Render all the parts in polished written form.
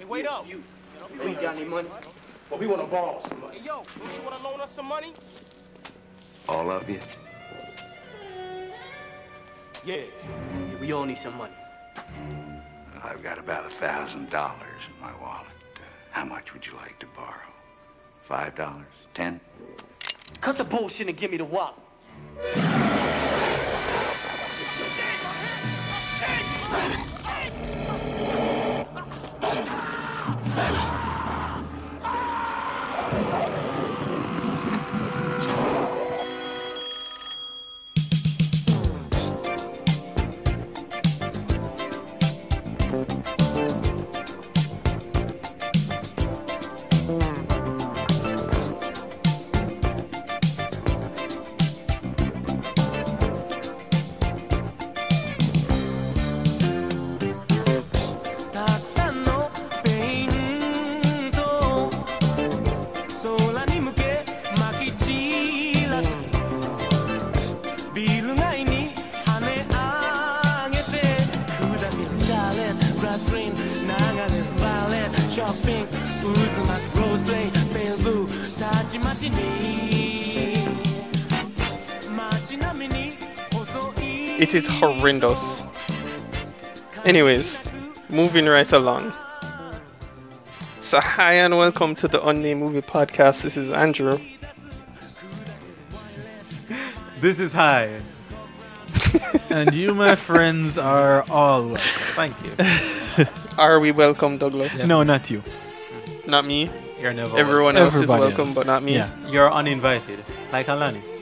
wait up. We got any money? Well, we want to borrow some money. Hey, yo, don't you want to loan us some money? All of you? Yeah. We all need some money. I've got about $1,000 in my wallet. How much would you like to borrow? $5? 10? Cut the bullshit and give me the wallet. It is horrendous. Anyways, moving right along. So hi and welcome to the Unnamed Movie Podcast. This is Andrew. This is Hi. And you, my friends, are all welcome. Thank you. Are we welcome, Douglas? No, not you. Not me? You're never Everyone else is Everybody welcome, else. but not me? Yeah, you're uninvited. Like Alanis.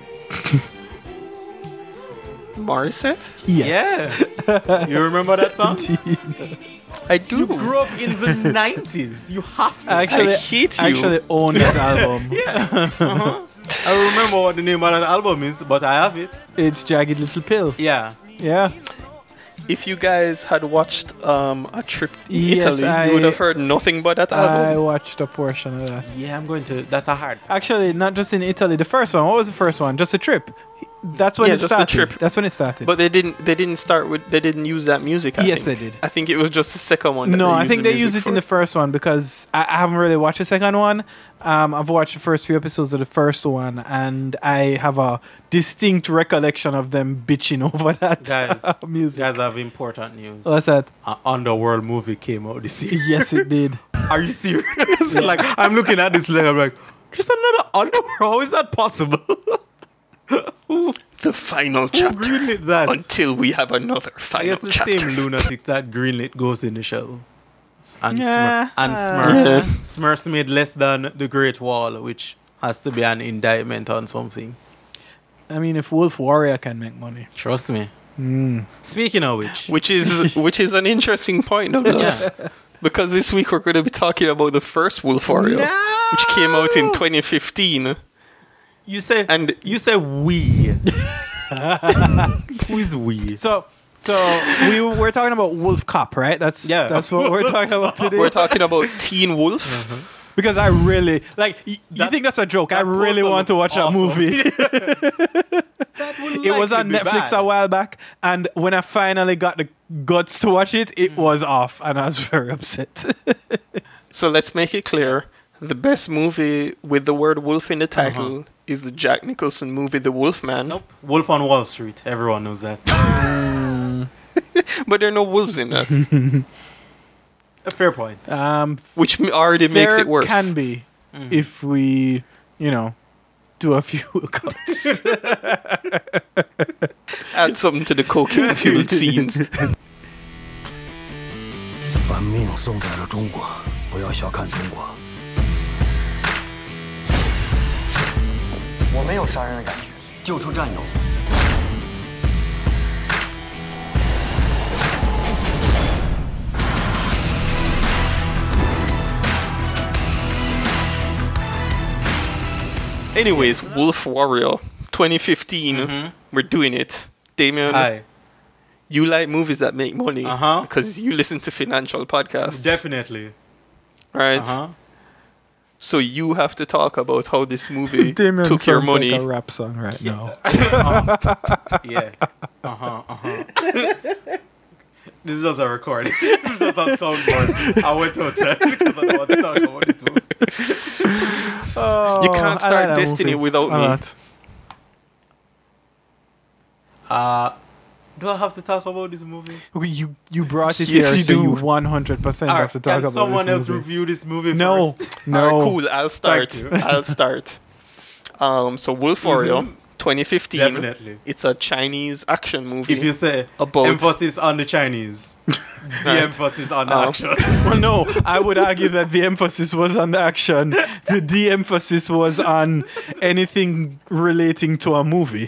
Morissette? Yes. Yeah. You remember that song? I do. You grew up in the 90s. You have to. I hate you. I actually own that album. Yeah. I don't remember what the name of that album is, but I have it. It's Jagged Little Pill. Yeah. Yeah. If you guys had watched A Trip to Yes, Italy, you would have heard nothing but that I album. watched a portion of that. Yeah, I'm going to. That's a hard. Actually, not just in Italy. The first one. What was the first one? Just a trip. That's when it just the started. trip. That's when it started. But they didn't start with, they didn't use that music. Yes, think. they did. I think it was just the second one. That No, they I used think the they used music it in the first one because I haven't really watched the second one. I've watched the first few episodes of the first one, and I have a distinct recollection of them bitching over that music. Guys, have important news. What's that? An Underworld movie came out this year. Yes, it did. Are you serious? Like, I'm looking at this like, I'm like, there's another Underworld? How is that possible? The final chapter. Who greenlit that? Until we have another final I guess the chapter. same lunatics that greenlit Ghost in the Shell. And, Yeah. Smurfs. Smurfs made less than The Great Wall, which has to be an indictment on something. I mean, if Wolf Warrior can make money. Trust me. Speaking of which which is an interesting point, Douglas. Because this week we're going to be talking about the first Wolf Warrior, which came out in 2015. you say we. Who is we? So we're talking about Wolf Cop, right? That's what we're talking about today. We're talking about Teen Wolf. Because I really like. You think that's a joke? I really want to watch that movie. It was on Netflix a while back, and when I finally got the guts to watch it, it was off, and I was very upset. So let's make it clear. The best movie with the word wolf in the title is the Jack Nicholson movie, The Wolfman. Nope. Wolf on Wall Street. Everyone knows that. But there are no wolves in that. A fair point. Which already makes it worse. Can be if we, do a few cuts. Add something to the cocaine-fueled scenes. 把命送在了中国，不要小看中国。我没有杀人的感觉，救出战友。 Anyways, Wolf Warrior 2015. We're doing it. Damien, Hi. you like movies that make money because you listen to financial podcasts. Definitely. Right? So you have to talk about how this movie Damien took your sounds money. like a rap song right now. Yeah. This is just a recording. This is just a soundboard. I went outside because I don't want to talk about this movie. You can't start Destiny without me. Do I have to talk about this movie? You brought it Yes, here, you so do. you 100% have to talk Can about someone this else movie. review this movie No, first? no. Alright, cool. I'll start. Thank you. I'll start. So Wolf Warrior, 2015. Definitely. It's a Chinese action movie. If you say About- emphasis on the Chinese, the emphasis on the action. Well, no, I would argue that the emphasis was on the action. The de-emphasis was on anything relating to a movie.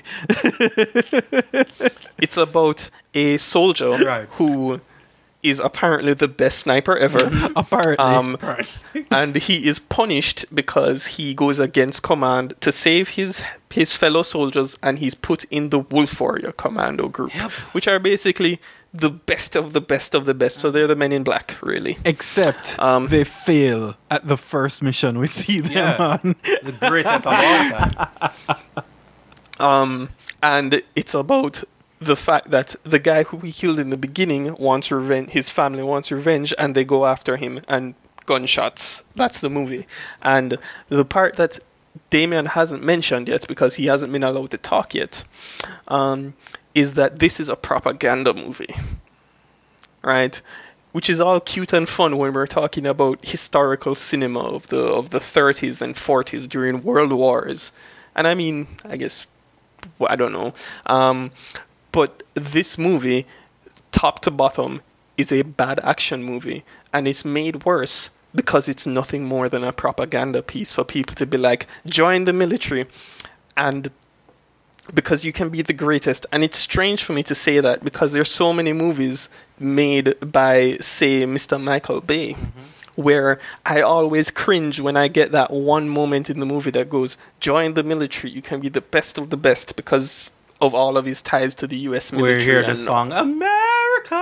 It's about a soldier Right. who is apparently the best sniper ever. Apparently. And he is punished because he goes against command to save his fellow soldiers, and he's put in the Wolf Warrior Commando group, which are basically the best of the best of the best. So they're the Men in Black, really. Except they fail at the first mission we see them Yeah. on. The greatest of all time. And it's about the fact that the guy who he killed in the beginning wants revenge. His family wants revenge, and they go after him, and gunshots. That's the movie. And the part that Damien hasn't mentioned yet, because he hasn't been allowed to talk yet, is that this is a propaganda movie, right? Which is all cute and fun when we're talking about historical cinema of the 30s and 40s during world wars. And I mean, I guess, I don't know. But this movie, top to bottom, is a bad action movie. And it's made worse because it's nothing more than a propaganda piece for people to be like, join the military. And because you can be the greatest. And it's strange for me to say that because there's so many movies made by, say, Mr. Michael Bay, where I always cringe when I get that one moment in the movie that goes, join the military, you can be the best of the best, because of all of his ties to the US We military. hear the and song America.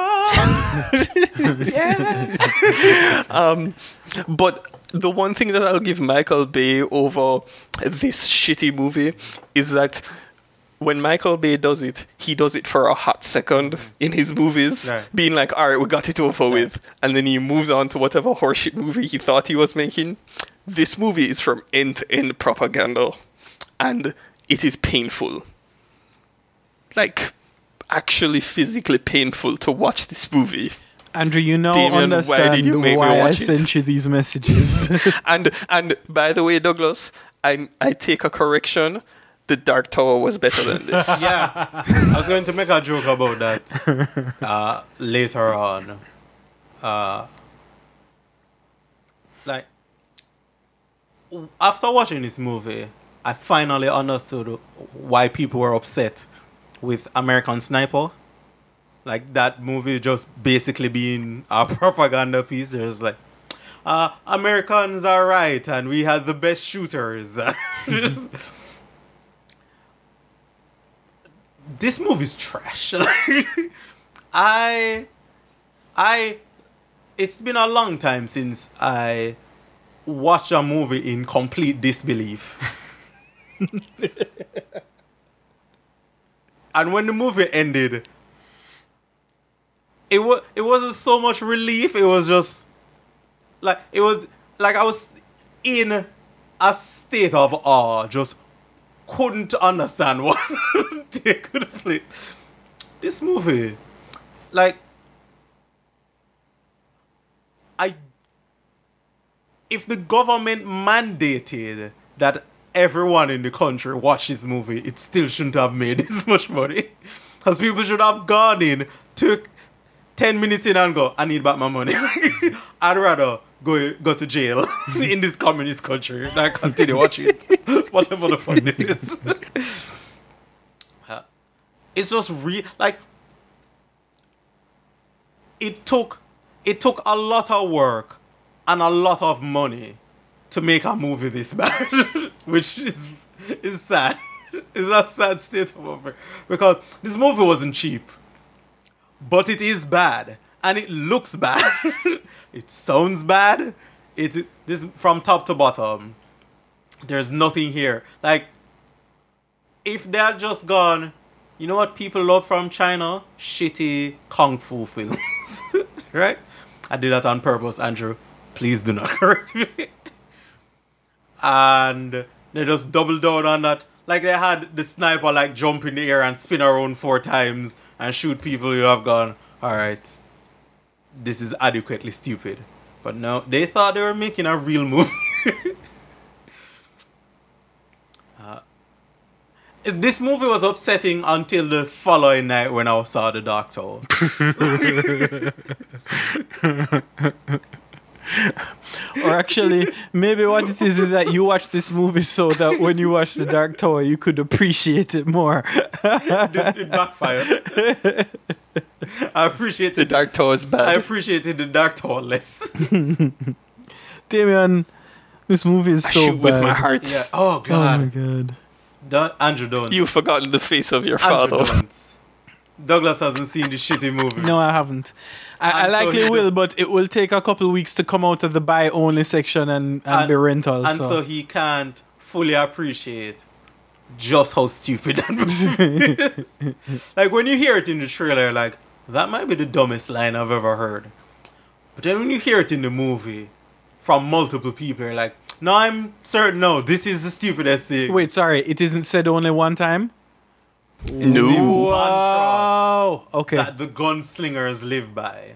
But the one thing that I'll give Michael Bay over this shitty movie is that when Michael Bay does it, he does it for a hot second in his movies, Right. being like, all right, we got it over with. And then he moves on to whatever horseshit movie he thought he was making. This movie is from end to end propaganda. And it is painful. Like, actually physically painful to watch this movie. Andrew, you now Damien, why understand did you make me why I watch it? sent you these messages. And by the way, Douglas, I take a correction. The Dark Tower was better than this. Yeah. I was going to make a joke about that later on. Like, after watching this movie, I finally understood why people were upset with American Sniper. Like, that movie just basically being a propaganda piece. There's like, Americans are right, and we had the best shooters. Just- this movie's trash. It's been a long time since I watched a movie in complete disbelief. And when the movie ended, it wasn't so much relief. It was just like I was in a state of awe, just couldn't understand what they could have played. This movie, like, if the government mandated that everyone in the country watch this movie, it still shouldn't have made this much money. Because people should have gone in, took 10 minutes in and go, I need back my money. I'd rather go to jail in this communist country than continue watching whatever the fuck this is. It's just like, it took a lot of work and a lot of money to make a movie this bad, which is sad. It's a sad state of affairs, because this movie wasn't cheap, but it is bad and it looks bad. It sounds bad. This from top to bottom. There's nothing here. Like, if they had just gone, You know what people love from China? Shitty kung fu films. Right? I did that on purpose, Andrew. Please do not correct me. And they just double down on that. Like they had the sniper like jump in the air and spin around 4 times and shoot people. You have gone, alright, this is adequately stupid. But no, they thought they were making a real movie. This movie was upsetting until the following night when I saw The Dark Tower. Or actually, maybe what it is that you watch this movie so that when you watch The Dark Tower, you could appreciate it more. It backfired. I appreciated The Dark Tower is bad. I appreciated The Dark Tower less. Damien, this movie is I so shoot bad. with my heart. Yeah. Oh Oh my God. god. Andrew don't. You've forgotten the face of your Andrew father. don't. Douglas hasn't seen the shitty movie. No, I haven't. I And so likely he will, did- but it will take a couple of weeks to come out of the buy only section and be rental. And so he can't fully appreciate just how stupid that movie is. Like when you hear it in the trailer, like that might be the dumbest line I've ever heard. But then when you hear it in the movie from multiple people, you're like, no, I'm certain. No, this is the stupidest thing. Wait, sorry, it isn't said only one time? No. Wow. Okay. That the gunslingers live by.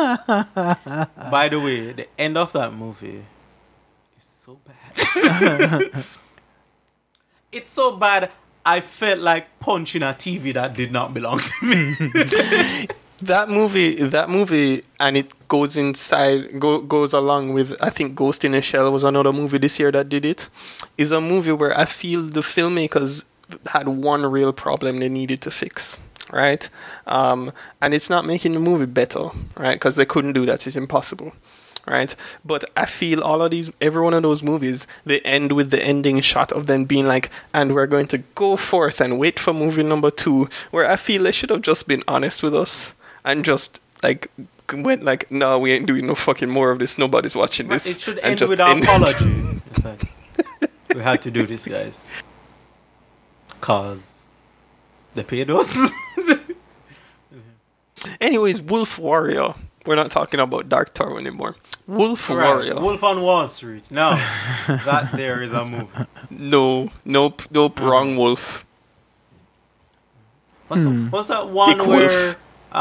By the way, the end of that movie is so bad. It's so bad, I felt like punching a TV that did not belong to me. That movie, and it goes goes along with, I think Ghost in a Shell was another movie this year that did it, is a movie where I feel the filmmakers had one real problem they needed to fix, right? And it's not making the movie better, right? Because they couldn't do that. It's impossible, right? But I feel every one of those movies, they end with the ending shot of them being like, and we're going to go forth and wait for movie number 2, where I feel they should have just been honest with us and just like went like, no, we ain't doing no fucking more of this. Nobody's watching this. It should and end just with an apology. It's like, we had to do this, guys. Cause they paid us. Anyways, Wolf Warrior. We're not talking about Dark Tower anymore. Wolf Right, Warrior. Wolf on Wall Street. No, that there is a movie. No, nope, wrong Wolf. What's that one Dick where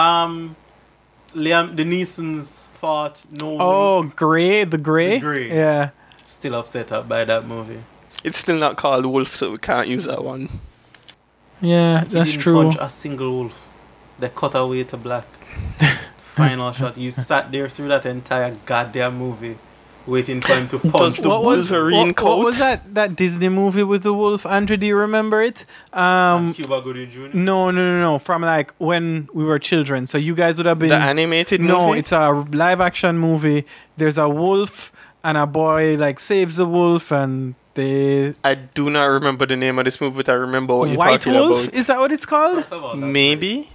Liam the Neesons fought no Oh, wolves? Grey, the Grey? The Grey. Yeah. Still upset up by that movie. It's still not called Wolf, so we can't use that one. Yeah, He that's didn't true. punch a single wolf. They cut away to black. Final shot. You sat there through that entire goddamn movie, waiting for him to punch. Does the Wolverine what coat? was that Disney movie with the wolf? Andrew, do you remember it? Cuba Gooding Jr. No. From like when we were children. So you guys would have been The animated movie? No, it's a live action movie. There's a wolf and a boy like saves the wolf and they I do not remember the name of this movie, but I remember what you're White talking Wolf? about. Is that what it's called? First of all, that's Maybe.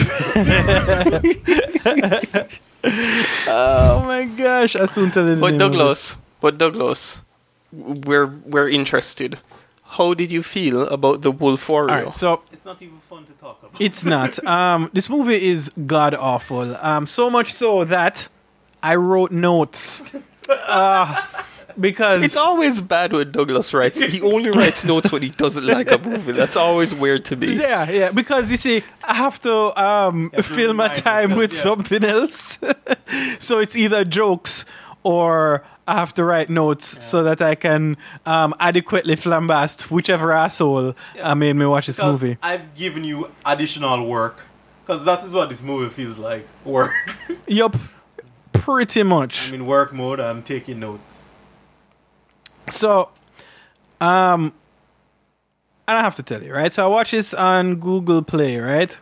Oh my gosh! I soon tell you the But name of Douglas, we're interested. How did you feel about the Wolf it. Warrior? All right, so it's not even fun to talk about. it's not. This movie is god awful. So much so that I wrote notes. Because It's always bad when Douglas writes. He only writes notes when he doesn't like a movie. That's always weird to me. yeah, because you see, I have to fill my remind time yourself, with yeah. something else. So it's either jokes or I have to write notes so that I can adequately flambast whichever asshole made me watch this Because movie. I've given you additional work. Because that is what this movie feels like. Work. Yup, pretty much. I'm in work mode. I'm taking notes. So, and I have to tell you, right? So I watched this on Google Play, right?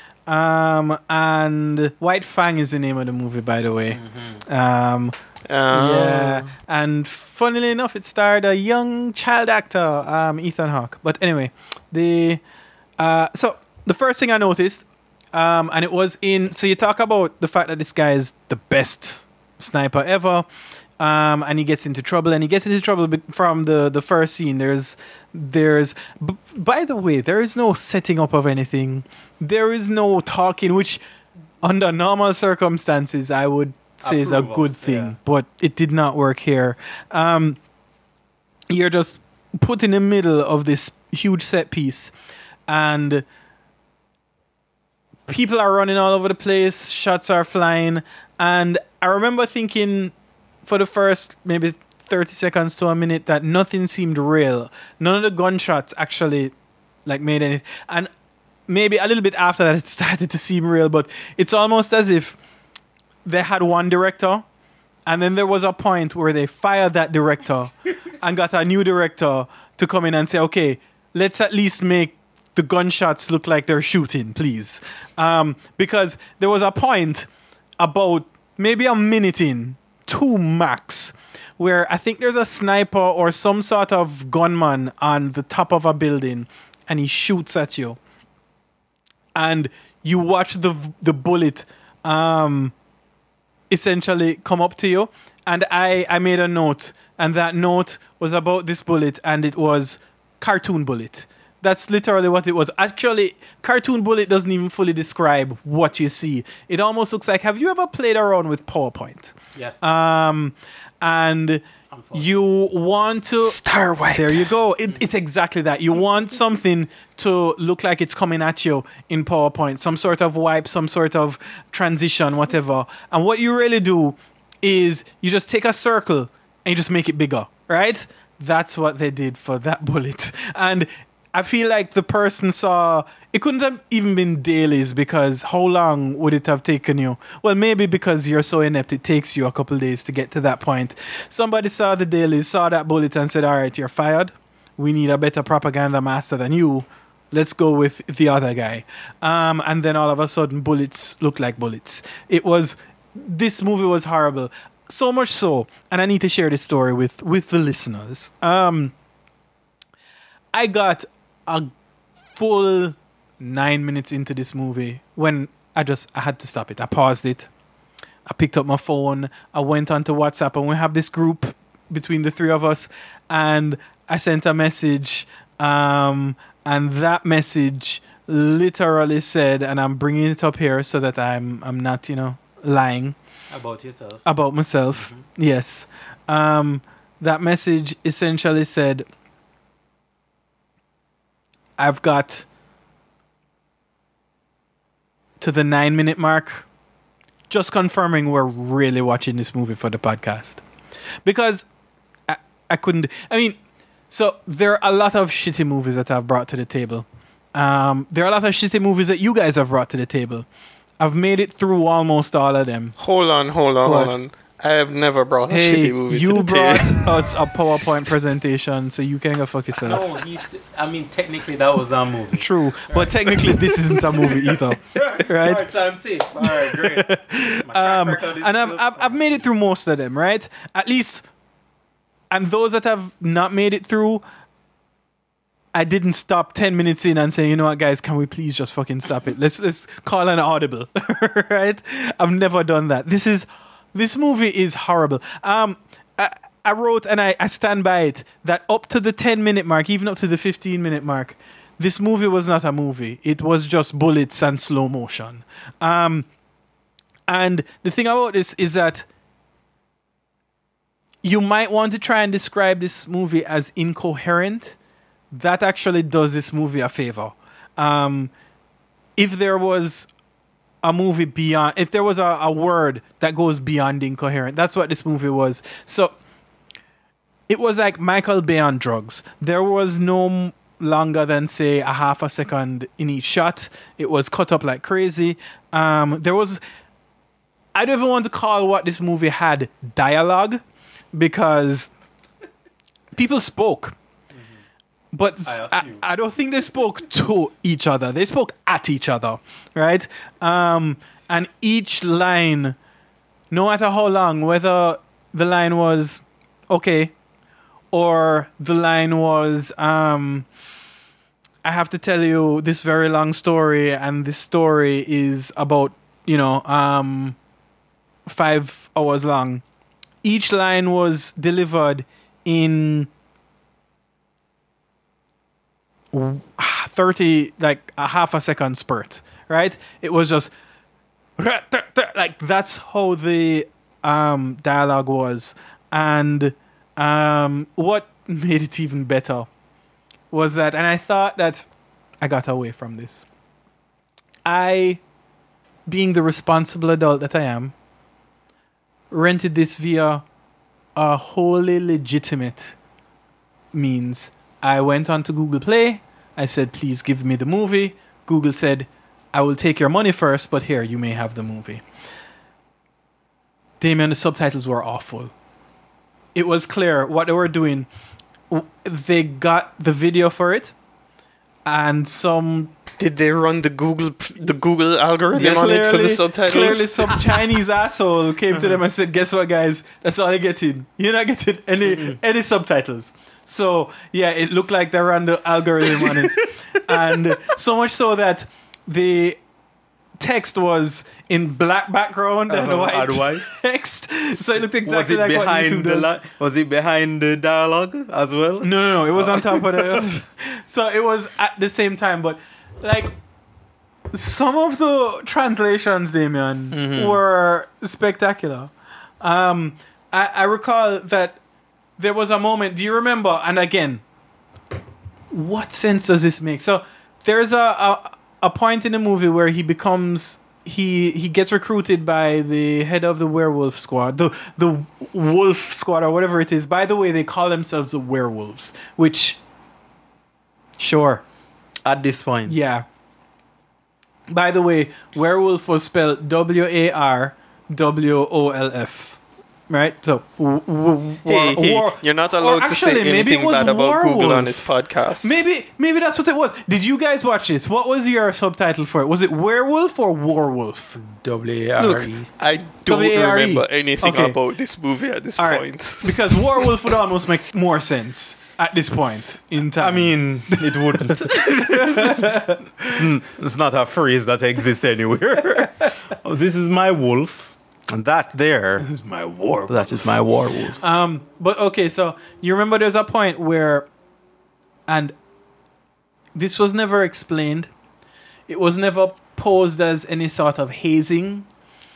And White Fang is the name of the movie, by the way. Yeah, and funnily enough, it starred a young child actor, Ethan Hawke. But anyway, so the first thing I noticed, and it was so you talk about the fact that this guy is the best sniper ever. and he gets into trouble, from the first scene. By the way, there is no setting up of anything. There is no talking, which under normal circumstances I would say is a good thing, but it did not work here. You're just put in the middle of this huge set piece, and people are running all over the place, shots are flying, and I remember thinking for the first maybe 30 seconds to a minute that nothing seemed real. None of the gunshots actually made any, and maybe a little bit after that it started to seem real, but it's almost as if they had one director and then there was a point where they fired that director and got a new director to come in and say, okay, let's at least make the gunshots look like they're shooting, please. Because there was a point about maybe a minute in, 2 max, where I think there's a sniper or some sort of gunman on the top of a building and he shoots at you. And you watch the bullet essentially come up to you. And I made a note, and that note was about this bullet, and it was cartoon bullet. That's literally what it was. Actually, cartoon bullet doesn't even fully describe what you see. It almost looks like, have you ever played around with PowerPoint? Yes. And you want to... Star wipe. There you go. It's exactly that. You want something to look like it's coming at you in PowerPoint. Some sort of wipe, some sort of transition, whatever. And what you really do is you just take a circle and you just make it bigger, right? That's what they did for that bullet. And I feel like the person saw... It couldn't have even been dailies, because how long would it have taken you? Well, maybe because you're so inept, it takes you a couple of days to get to that point. Somebody saw the dailies, saw that bullet and said, all right, you're fired. We need a better propaganda master than you. Let's go with the other guy. And then all of a sudden, bullets look like bullets. This movie was horrible. So much so, and I need to share this story with the listeners. I got a full 9 minutes into this movie when I had to stop it. I paused it. I picked up my phone. I went onto WhatsApp, and we have this group between the three of us, and I sent a message, and that message literally said, and I'm bringing it up here so that I'm not, lying. About yourself. About myself, yes. That message essentially said, I've got to the 9-minute mark, just confirming we're really watching this movie for the podcast. Because I couldn't... so there are a lot of shitty movies that I've brought to the table. There are a lot of shitty movies that you guys have brought to the table. I've made it through almost all of them. Hold on. I have never brought a shitty movie to the table. You brought us a PowerPoint presentation, so you can go fuck yourself. No, technically that was our movie. True, but technically this isn't a movie either, right? Alright, so I'm safe. Alright, great. And I've made it through most of them, right? At least, and those that have not made it through, I didn't stop 10 minutes in and say, you know what, guys, can we please just fucking stop it? Let's call an audible, right? I've never done that. This movie is horrible. I wrote, and I stand by it, that up to the 10-minute mark, even up to the 15-minute mark, this movie was not a movie. It was just bullets and slow motion. And the thing about this is that you might want to try and describe this movie as incoherent. That actually does this movie a favor. If there was a movie beyond, if there was a word that goes beyond incoherent, that's what this movie was. So it was like Michael Bay on drugs. There was no longer than, say, a half a second in each shot. It was cut up like crazy. I don't even want to call what this movie had dialogue, because people spoke. But I don't think they spoke to each other. They spoke at each other, right? And each line, no matter how long, whether the line was okay or the line was, I have to tell you this very long story, and this story is about, 5 hours long. each line was delivered in 30, like a half a second spurt, right? It was just like that's how the dialogue was. And what made it even better was that, and I thought that I got away from this. I, being the responsible adult that I am, rented this via a wholly legitimate means. I went on to Google Play. I said, please give me the movie. Google said, I will take your money first, but here, you may have the movie. Damien, the subtitles were awful. It was clear what they were doing. They got the video for it, and some... Did they run the Google algorithm on it for the subtitles? Clearly, some Chinese asshole came to them and said, "Guess what, guys? That's all I get in. You're not getting any subtitles." So yeah, it looked like they ran the algorithm on it, and so much so that the text was in black background and white text. So it looked exactly like what YouTube does. Was it behind the dialogue as well? No. It was on top of the. So it was at the same time, but. Like, some of the translations, Damien, were spectacular. I recall that there was a moment, do you remember? And again, what sense does this make? So, there's a point in the movie where he becomes... He gets recruited by the head of the werewolf squad, the wolf squad or whatever it is. By the way, they call themselves the werewolves, which... Sure. At this point. Yeah. By the way, werewolf was spelled WARWOLF. Right? So, you're not allowed to say anything bad about Google on this podcast. Maybe that's what it was. Did you guys watch this? What was your subtitle for it? Was it werewolf or warwolf? W-A-R-E. Look, I don't remember anything about this movie at this point. Because warwolf would almost make more sense at this point in time. I mean, it wouldn't. It's not a phrase that exists anywhere. Oh, this is my wolf. And that there is my war. That is my werewolf. But okay, so you remember there's a point where, and this was never explained. It was never posed as any sort of hazing,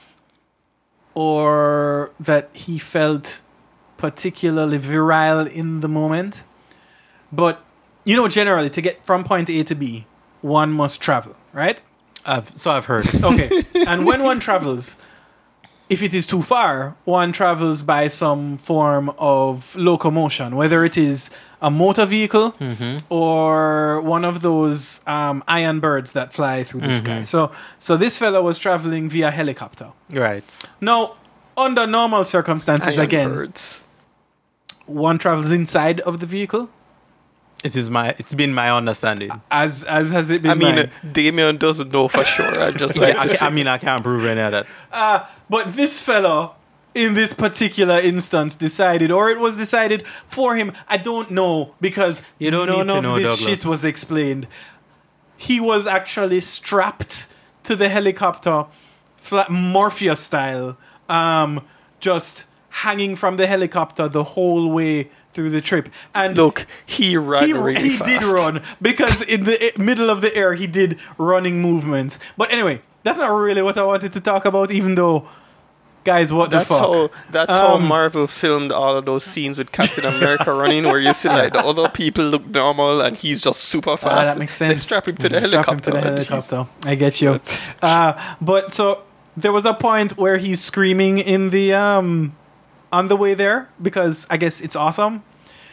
or that he felt particularly virile in the moment. But you know, generally, to get from point A to B, one must travel, right? I've heard. Okay, and when one travels. If it is too far, one travels by some form of locomotion, whether it is a motor vehicle or one of those iron birds that fly through the sky. So this fella was traveling via helicopter. Right. Now, under normal circumstances, Birds. One travels inside of the vehicle. It's been my understanding. As has it been? mine? Damien doesn't know for sure. I just like to say. I can't prove any of that. But this fellow, in this particular instance, decided, or it was decided for him. I don't know, because none of this shit was explained. He was actually strapped to the helicopter, Morpheus style, just hanging from the helicopter the whole way through the trip. And look, he ran really fast. He did run, because in the middle of the air he did running movements. But anyway, that's not really what I wanted to talk about, even though, guys, the fuck? That's how Marvel filmed all of those scenes with Captain America running, where you see like the other people look normal and he's just super fast. That makes sense. They strap him to the helicopter. I get you. But so there was a point where he's screaming in the on the way there, because I guess it's awesome.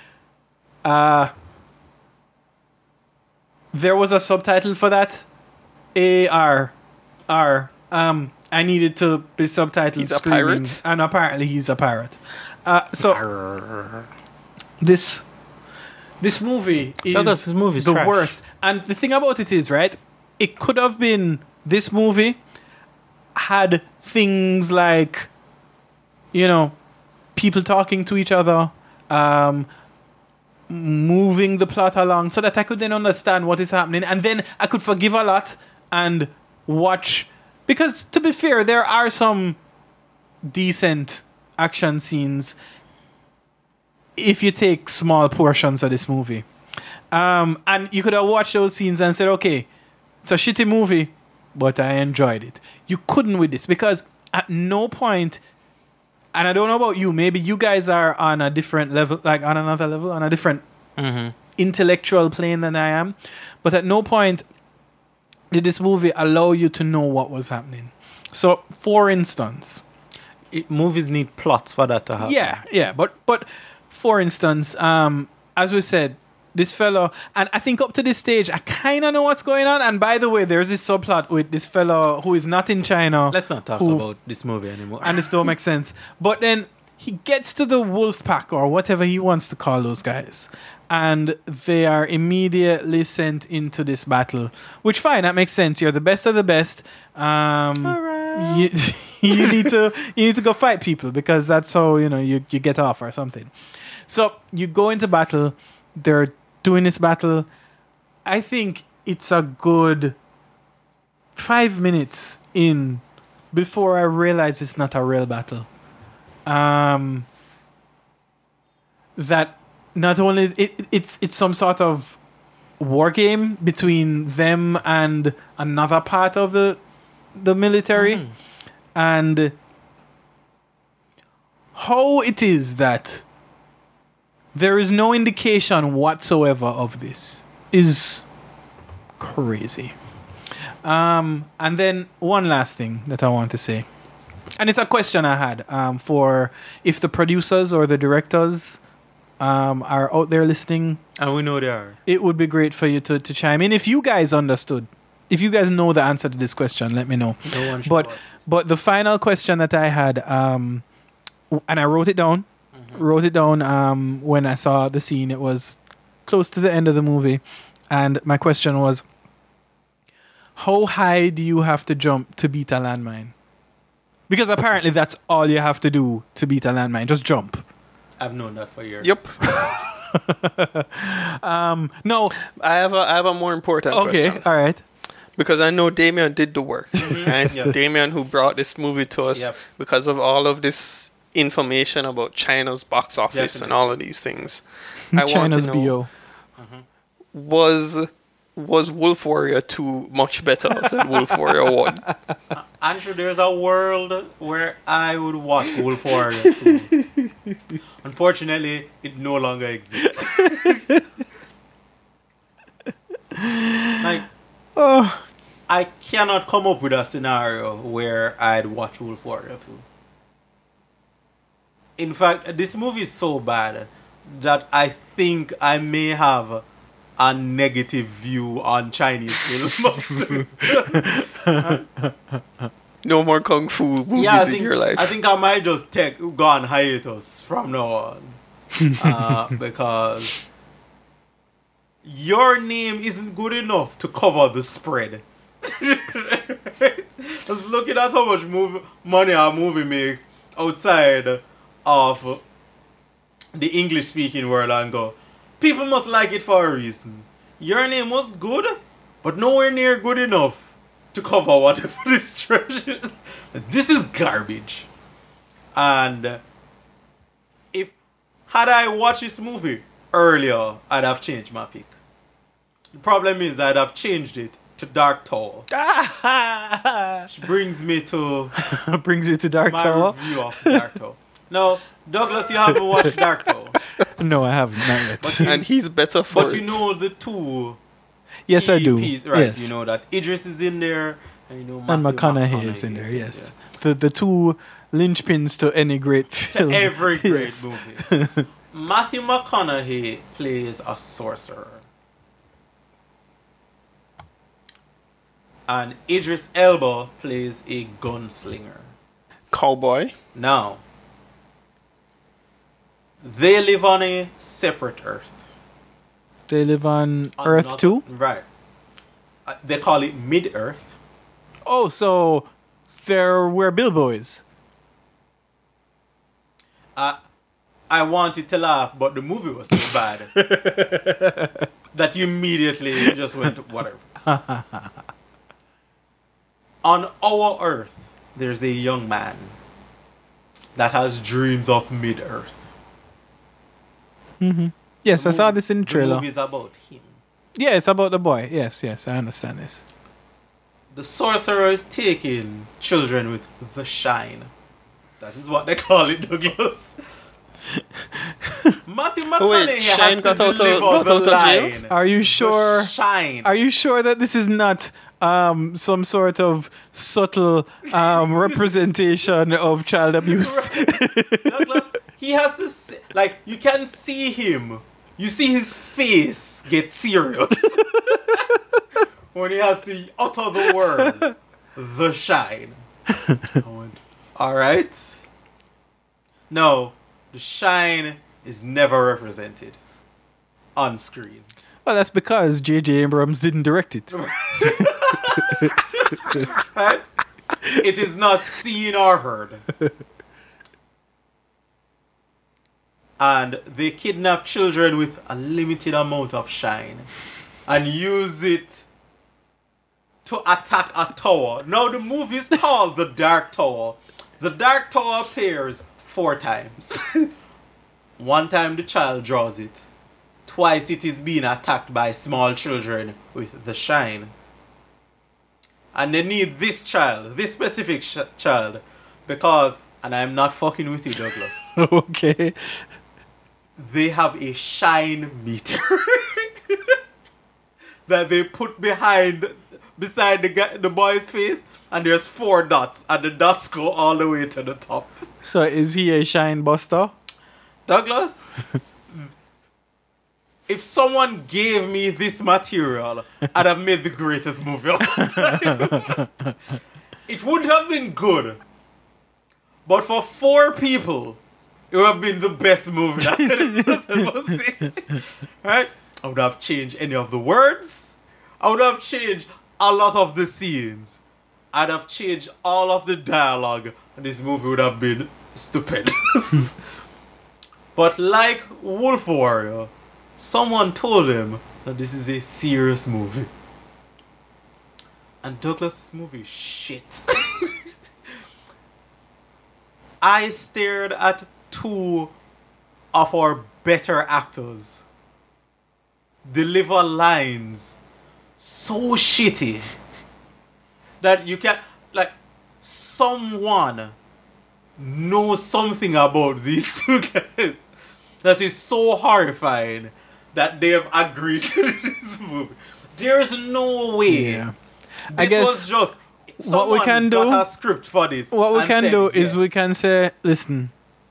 There was a subtitle for that. A-R. I needed to be subtitled. He's screaming, a pirate? and apparently he's a pirate. This movie is the trash. worst. And the thing about it is, right, it could have been, this movie had things like, people talking to each other, moving the plot along, so that I could then understand what is happening, and then I could forgive a lot and watch, because to be fair, there are some decent action scenes if you take small portions of this movie. And you could have watched those scenes and said, okay, it's a shitty movie, but I enjoyed it. You couldn't with this because at no point, and I don't know about you, maybe you guys are on a different level, like on another level, on a different intellectual plane than I am, but at no point did this movie allow you to know what was happening. So, for instance, Movies need plots for that to happen. yeah, but for instance, as we said, this fellow, and I think up to this stage, I kind of know what's going on. And by the way, there's this subplot with this fellow who is not in China. Let's not talk about this movie anymore. And this don't make sense. But then he gets to the wolf pack or whatever he wants to call those guys. And they are immediately sent into this battle. Which, fine, that makes sense. You're the best of the best. You need to go fight people because that's how, you get off or something. So you go into battle. They're doing this battle. I think it's a good 5 minutes in before I realize it's not a real battle. That not only it's some sort of war game between them and another part of the military, and how it is that there is no indication whatsoever of this is crazy. And then one last thing that I want to say, and it's a question I had for if the producers or the directors are out there listening. And we know they are. It would be great for you to chime in. If you guys understood, if you guys know the answer to this question, let me know. No one should But the final question that I had, and I wrote it down. When I saw the scene. It was close to the end of the movie, and my question was, how high do you have to jump to beat a landmine? Because apparently that's all you have to do to beat a landmine. Just jump. I've known that for years. Yep. No. I have a more important Okay, question. all right. Because I know Damien did the work. Right? Yes. Damien who brought this movie to us Yep. because of all of this information about China's box office Definitely. and all of these things. I China's want to know, BO. was Wolf Warrior 2 much better than Wolf Warrior 1? Andrew, there's a world where I would watch Wolf Warrior 2. Unfortunately, it no longer exists. I cannot come up with a scenario where I'd watch Wolf Warrior 2. In fact, this movie is so bad that I think I may have a negative view on Chinese film. No more kung fu movies in your life. I think I might just go on hiatus from now on. Because your name isn't good enough to cover the spread. Just looking at how much money a movie makes outside of the English speaking world and go, people must like it for a reason. Your name was good, but nowhere near good enough to cover whatever this treasure is. This is garbage. And had I watched this movie earlier, I'd have changed my pick. The problem is I'd have changed it to Dark Tower. Which brings me to Brings you to Dark my Tower? review of Dark Tower. Now, Douglas, you haven't watched Dark Tower. No, I haven't. Not yet. And he's better for But it. you know the two Yes, I do. right, Yes. you know that Idris is in there, and you know And Matthew McConaughey is in there, yes. The two linchpins to any great film. Every great Yes. movie. Matthew McConaughey plays a sorcerer. And Idris Elba plays a gunslinger. Cowboy. Now, they live on a separate Earth. They live on Earth Not- too? Right. They call it Mid-Earth. Oh, so we're Billboys. I wanted to laugh, but the movie was so bad that you immediately just went, whatever. On our Earth, there's a young man that has dreams of Mid-Earth. Yes, I saw this in the The trailer. movie is about him. Yeah, it's about the boy. Yes, I understand this. The sorcerer is taking children with the shine. That is what they call it, Douglas. Matthew McConaughey Shine has got to out of- deliver got the out of jail? line. Are you The sure? shine. Are you sure that this is not some sort of subtle representation of child abuse? Douglas, he has to like you can see him. You see his face get serious when he has to utter the word "the shine." All right. No, the shine is never represented on screen. Well, that's because J.J. Abrams didn't direct it. Right? It is not seen or heard. And they kidnap children with a limited amount of shine and use it to attack a tower. Now the movie is called The Dark Tower. The Dark Tower appears 4 times. One time the child draws it. Twice it is being attacked by small children with the shine. And they need this child, this specific child, because, and I'm not fucking with you, Douglas, Okay. they have a shine meter that they put beside the boy's face, and there's 4 dots, and the dots go all the way to the top. So is he a shine buster? Douglas, if someone gave me this material, I'd have made the greatest movie of all time. It wouldn't have been good, but for 4 people, it would have been the best movie that I've ever seen. Right? I would have changed any of the words. I would have changed a lot of the scenes. I'd have changed all of the dialogue, and this movie would have been stupendous. But like Wolf Warrior, someone told him that this is a serious movie. And Douglas' movie is shit. I stared at 2 of our better actors deliver lines so shitty that you can, like, someone knows something about these 2 guys that is so horrifying that they have agreed to this movie. There's no way. Yeah. This I guess was just what we can do. got a script for this. What we and can said do yes. is we can say, listen,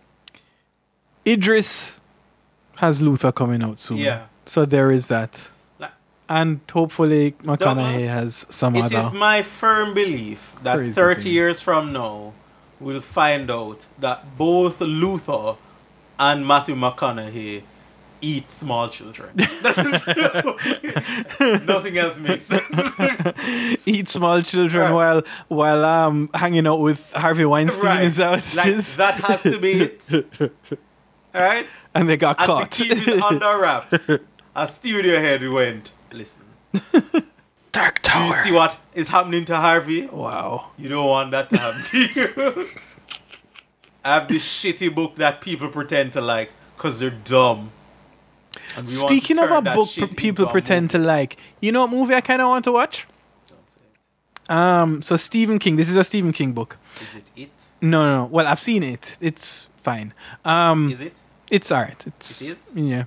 Idris has Luther coming out soon. Yeah. So there is that. Like, And hopefully McConaughey Douglas, has some it other. is my firm belief that Crazy 30 thing. years from now, we'll find out that both Luther and Matthew McConaughey eat small children. Nothing else makes sense. Eat small children Right. while hanging out with Harvey Weinstein Right. is out. Like, that has to be it. Alright? And they got And caught. to keep it under wraps, a studio head went, listen, Dark do you Tower. see what is happening to Harvey? Wow. You don't want that to happen to you. I have this shitty book that people pretend to like because they're dumb. And we want to Speaking of turn a that book shit people into a pretend to like, you know what movie I kind of want to watch? movie. Don't say it. So Stephen King. This is a Stephen King book. Is it it? No. Well, I've seen it. It's fine. Is it? It's alright. It's It is? yeah.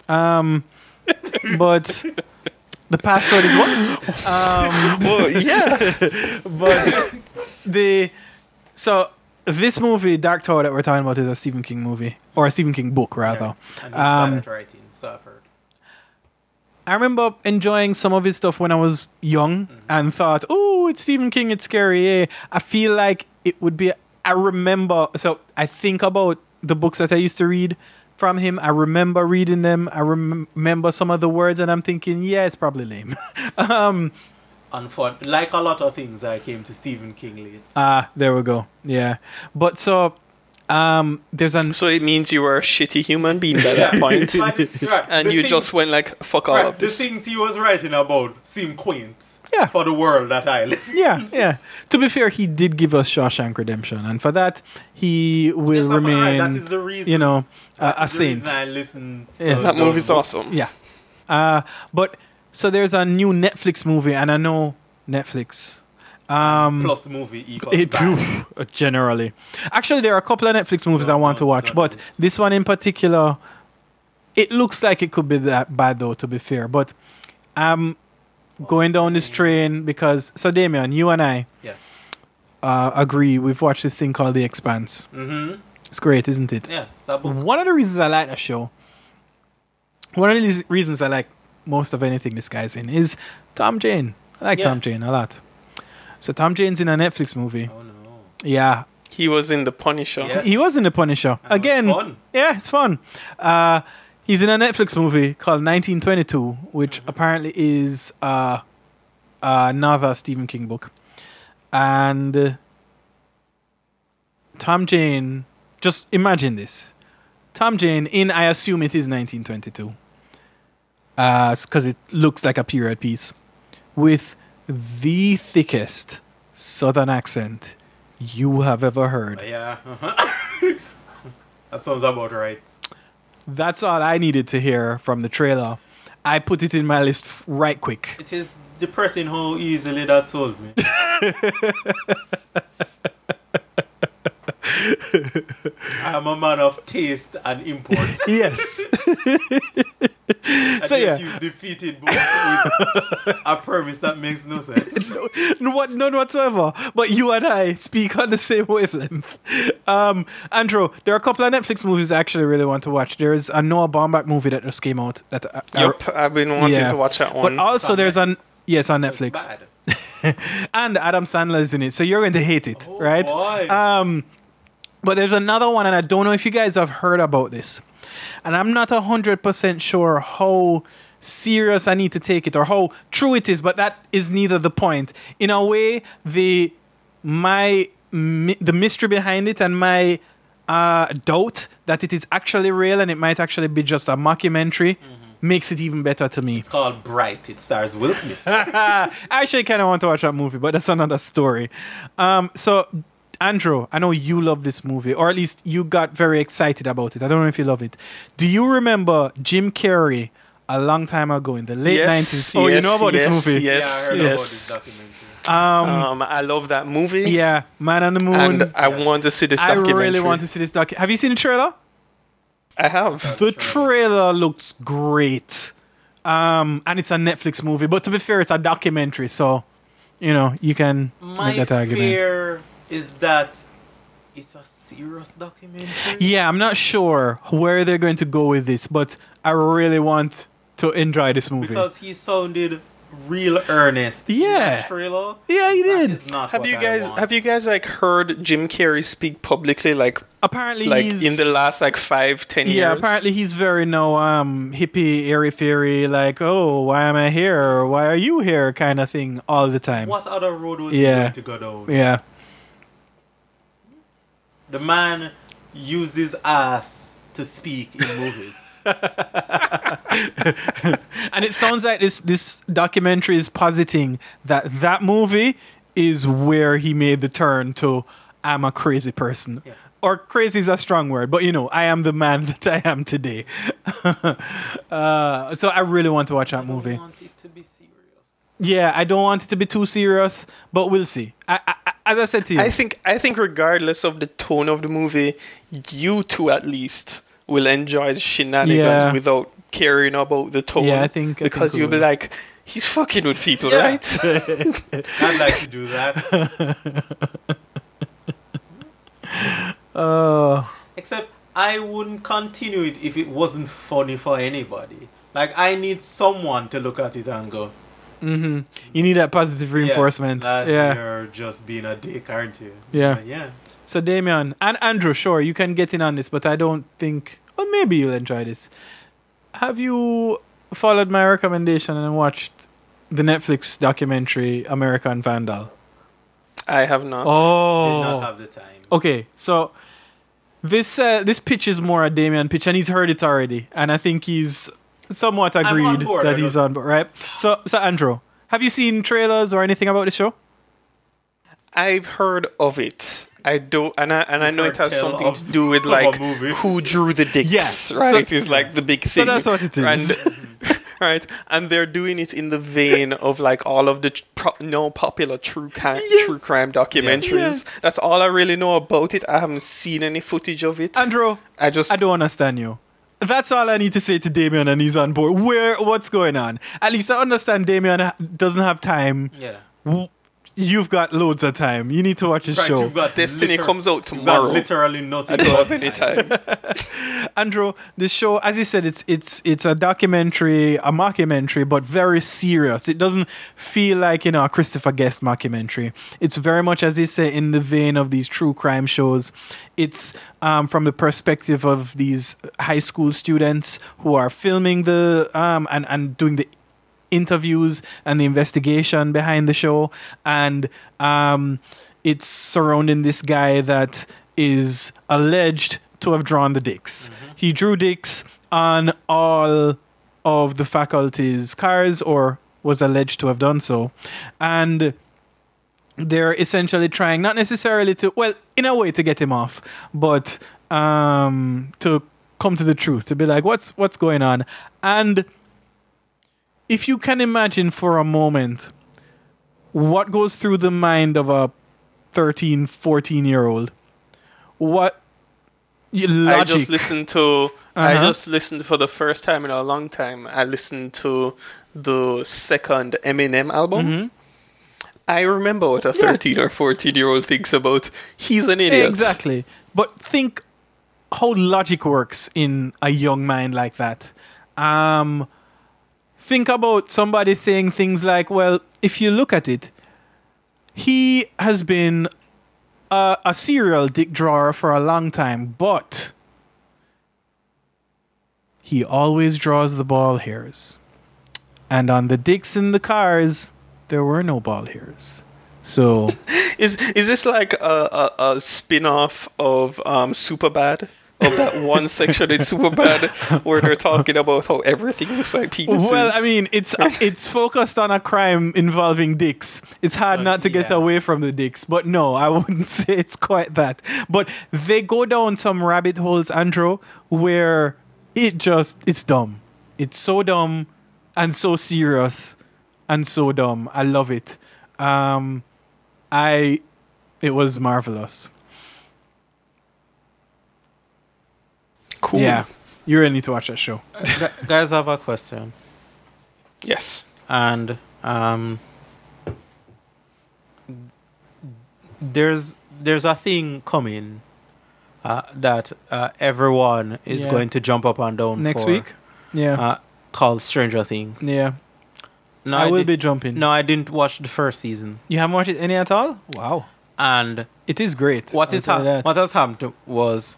But the password is what? Well, yeah. But this movie, Dark Tower, that we're talking about, is a Stephen King movie or a Stephen King book rather. And he's bad at writing, so I've heard. I remember enjoying some of his stuff when I was young and thought, oh, it's Stephen King, it's scary. Yeah. I feel like it would be. I think about the books that I used to read from him. I remember reading them. I remember some of the words, and I'm thinking, yeah, it's probably lame. Like a lot of things, I came to Stephen King late. There we go. Yeah. But so, there's an. So it means you were a shitty human being by that point. Right, And the you thing- just went like, fuck all right, of the this. things he was writing about seem quaint. Yeah. for the world that I live. Yeah. To be fair, he did give us Shawshank Redemption, and for that, he will Yes, I'm alright. remain, That is the reason. you know, That a is the saint. reason I listen to Yeah. That those movie's books. awesome. Yeah. But so there's a new Netflix movie, and I know Netflix. Plus movie equals It bad. generally. Actually, there are a couple of Netflix movies I want to watch, don't but do this. this one in particular, it looks like it could be that bad, though. To be fair, but I'm going down this train because so Damien, you and I Yes. agree. We've watched this thing called The Expanse. Mm-hmm. It's great, isn't it? Yeah. Sabu. One of the reasons I like the show, one of the reasons I like most of anything this guy's in is Tom Jane. I like Yeah. Tom Jane a lot. So Tom Jane's in a Netflix movie. Oh no. Yeah, He was in The Punisher. Yeah. he was in The Punisher. was Again, fun. yeah, it's fun. He's in a Netflix movie called 1922, which apparently is another Stephen King book. And Tom Jane, just imagine this. Tom Jane in, I assume it is 1922. Because it looks like a period piece. With the thickest southern accent you have ever heard. Yeah. That sounds about right. That's all I needed to hear from the trailer. I put it in my list right quick. It is depressing how easily that sold me. I am a man of taste and import. Yes. And So, yet yeah. you defeated both with a premise that makes no sense. None whatsoever. But you and I speak on the same wavelength. Andrew, there are a couple of Netflix movies I actually really want to watch. There's a Noah Baumbach movie that just came out. That Yep, I've been wanting yeah. to watch that one. But also there's on yes on It's Netflix. bad. And Adam Sandler's in it, so you're going to hate it, Oh, right? boy. But there's another one, and I don't know if you guys have heard about this. And I'm not 100% sure how serious I need to take it or how true it is, but that is neither the point. In a way, the mystery behind it and my doubt that it is actually real and it might actually be just a mockumentary makes it even better to me. It's called Bright. It stars Will Smith. I actually kind of want to watch that movie, but that's another story. So, Andrew, I know you love this movie, or at least you got very excited about it. I don't know if you love it. Do you remember Jim Carrey a long time ago in the late 90s? Oh, you know about this movie? Yes, Yeah, I heard about yes. this documentary. I love that movie. Yeah, Man on the Moon. And I want to see this I documentary. really want to see this documentary. Have you seen the trailer? I have. The trailer looks great. And it's a Netflix movie. But to be fair, it's a documentary. So, you know, you can My make that argument. fear is that it's a serious documentary. Yeah, I'm not sure where they're going to go with this. But I really want to enjoy this movie. Because he sounded real earnest. in Yeah. that trailer. Yeah, he That did. is not Have what you I guys want. have you guys like heard Jim Carrey speak publicly like Apparently he's... in the last like 5-10 years? Yeah, apparently he's very hippie, airy-fairy, like, oh, why am I here? Why are you here? Kind of thing all the time. What other road was Yeah. he going to go down? Yeah. The man used his ass to speak in movies. And it sounds like this documentary is positing that movie is where he made the turn to I'm a crazy person. Yeah. Or crazy is a strong word, but you know, I am the man that I am today. So I really want to watch that movie. I want it to be serious. Yeah, I don't want it to be too serious, but we'll see. As I said to you, I think regardless of the tone of the movie, you two at least will enjoy the shenanigans Yeah. without caring about the tone. Yeah, I think because we you'll be will. like, he's fucking with people, Yeah. right? I'd like to do that. Except I wouldn't continue it if it wasn't funny for anybody. Like, I need someone to look at it and go, you need that positive reinforcement. That Yeah. you're just being a dick, aren't you? Yeah. Yeah. So Damien and Andrew, sure, you can get in on this, but I don't think. Well, maybe you'll enjoy this. Have you followed my recommendation and watched the Netflix documentary American Vandal? I have not. Did Oh, not have the time. okay. So this pitch is more a Damien pitch, and he's heard it already, and I think he's somewhat on agreed board, that I he's just- on board, right? So Andrew, Have you seen trailers or anything about the show? I've heard of it. I don't, and I know it has tell something of- to do with of a like movie. who drew the dicks, Yeah, right? so- Is like the big So thing. that's what it is. And, right, and they're doing it in the vein of like all of the popular true crime documentaries. Yes. That's all I really know about it. I haven't seen any footage of it. Andrew, I don't understand you. That's all I need to say to Damien, and he's on board. What's going on? At least I understand Damien doesn't have time. Yeah. You've got loads of time. You need to watch his Right, show. you've got Destiny comes out you've got tomorrow. literally I nothing. don't but have any time. Andrew, this show, as you said, it's a documentary, a mockumentary, but very serious. It doesn't feel like, a Christopher Guest mockumentary. It's very much, as you say, in the vein of these true crime shows. It's from the perspective of these high school students who are filming the and doing the interviews and the investigation behind the show, and it's surrounding this guy that is alleged to have drawn the dicks. He drew dicks on all of the faculty's cars, or was alleged to have done so, and they're essentially trying, not necessarily to, well, in a way to get him off, but to come to the truth, to be like, what's going on. And if you can imagine for a moment what goes through the mind of a 13, 14-year-old, logic. I just listened for the first time in a long time. I listened to the second Eminem album. I remember what a 13 or 14-year-old thinks about. He's an idiot. Exactly. But think how logic works in a young mind like that. Think about somebody saying things like, well, if you look at it, he has been a serial dick drawer for a long time, but he always draws the ball hairs. And on the dicks in the cars, there were no ball hairs. So is this like a spin-off of Superbad? Of that one section in Superbad where they're talking about how everything looks like penises. Well, I mean, it's focused on a crime involving dicks. It's hard not to get away from the dicks, but no, I wouldn't say it's quite that. But they go down some rabbit holes, Andrew, where it's dumb. It's so dumb and so serious and so dumb. I love it. It was marvelous. Cool. Yeah, you really need to watch that show. Guys, I have a question. Yes. And there's a thing coming that everyone is going to jump up and down Next for, week? Yeah. called Stranger Things. Yeah. No, I will be jumping. No, I didn't watch the first season. You haven't watched it any at all? Wow. And It is great. what I'll is tell you that. what has happened was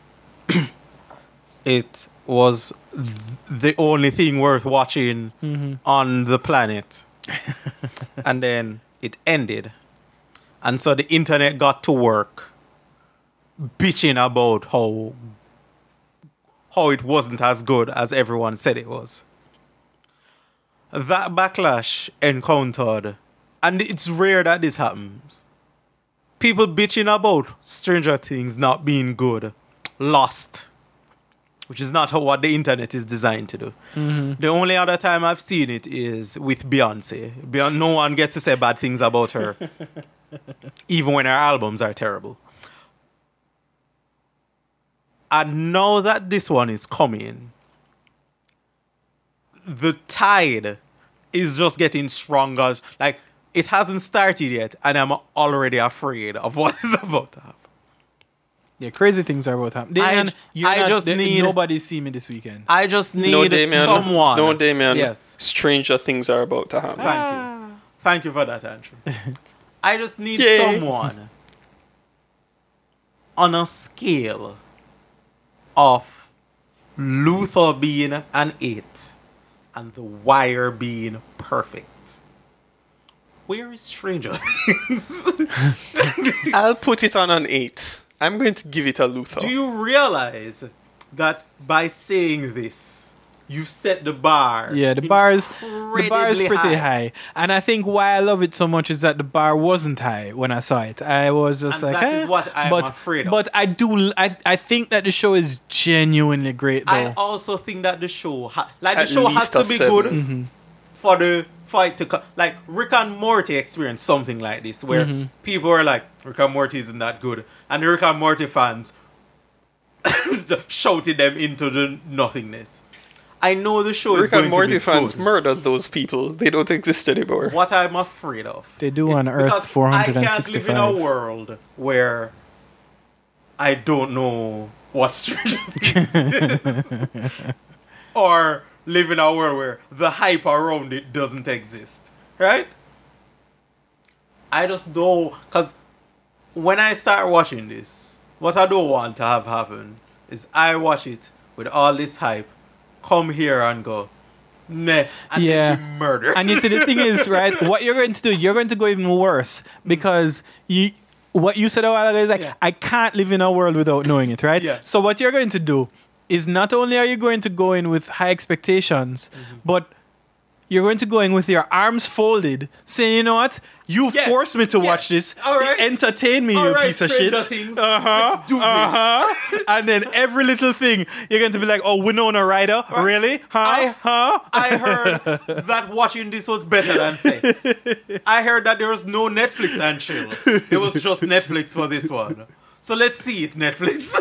it was the only thing worth watching on the planet. And then it ended. And so the internet got to work bitching about how it wasn't as good as everyone said it was. That backlash encountered, and it's rare that this happens, people bitching about Stranger Things not being good, lost, which is not what the internet is designed to do. The only other time I've seen it is with Beyonce. No one gets to say bad things about her, even when her albums are terrible. And now that this one is coming, the tide is just getting stronger. Like, it hasn't started yet, and I'm already afraid of what is about to happen. Yeah, crazy things are about to happen. Nobody see me this weekend. I just need No, Damien. someone. No, Damien. Yes. Stranger things are about to happen. Thank you. Thank you for that, Andrew. I just need Yay. someone on a scale of Luther being an 8 and The Wire being perfect. Where is Stranger Things? I'll put it on an 8. I'm going to give it a Luther. Do you realize that by saying this, you've set the bar. Yeah, the bar is incredibly pretty high. And I think why I love it so much is that the bar wasn't high when I saw it. I was just And like, that is what I'm afraid of. But I think that the show is genuinely great though. I also think that the show, the At show has least to a be 7. good Mm-hmm. for the fight to come. Like Rick and Morty experienced something like this, where Mm-hmm. people are like, Rick and Morty isn't that good, and the Rick and Morty fans shouted them into the nothingness. I know the show is Rick going and Morty to be fans good. murdered those people. They don't exist anymore. What I'm afraid of. They do on Earth Because I can't live in a 465. world where I don't know what Stranger Things is. Or live in a world where the hype around it doesn't exist. Right? I just don't... Because when I start watching this, what I don't want to have happen is I watch it with all this hype, come here and go, meh, and Yeah. then be murdered. And you see, the thing is, right, what you're going to do, you're going to go even worse because what you said a while ago is like, Yeah. I can't live in a world without knowing it, right? Yeah. So what you're going to do is not only are you going to go in with high expectations, but you're going to go in with your arms folded, saying, you know what? You Yeah. forced me to Yeah. watch this. All right. Entertain me, All you right, piece of shit. Stranger Things, Uh-huh. let's do this. Uh-huh. And then every little thing, you're going to be like, oh, Winona Ryder? Really? Huh? I heard that watching this was better than sex. I heard that there was no Netflix and chill. It was just Netflix for this one. So let's see it, Netflix.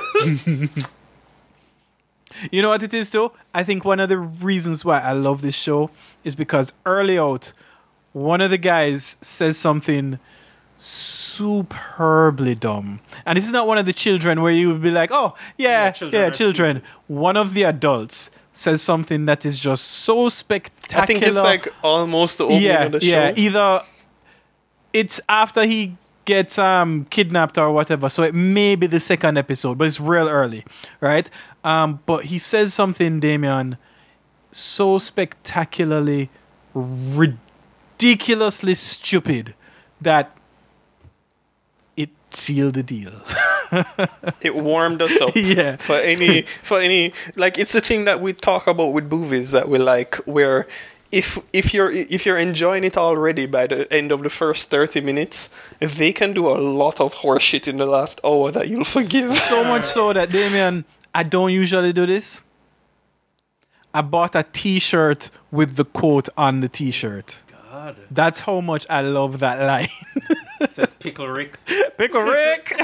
You know what it is, though? I think one of the reasons why I love this show is because early out, one of the guys says something superbly dumb. And this is not one of the children where you would be like, oh, yeah, children. One of the adults says something that is just so spectacular. I think it's like almost the opening of the show. Yeah, either it's after he gets kidnapped or whatever, so it may be the second episode, but it's real early, right? But he says something, Damien, so spectacularly, ridiculously stupid that it sealed the deal. It warmed us up. Yeah. For any like it's a thing that we talk about with movies that we like, where if you're enjoying it already by the end of the first 30 minutes, if they can do a lot of horseshit in the last hour that you'll forgive. So much so that, Damien, I don't usually do this. I bought a t-shirt with the quote on the t-shirt. God. That's how much I love that line. It says Pickle Rick. Pickle Rick!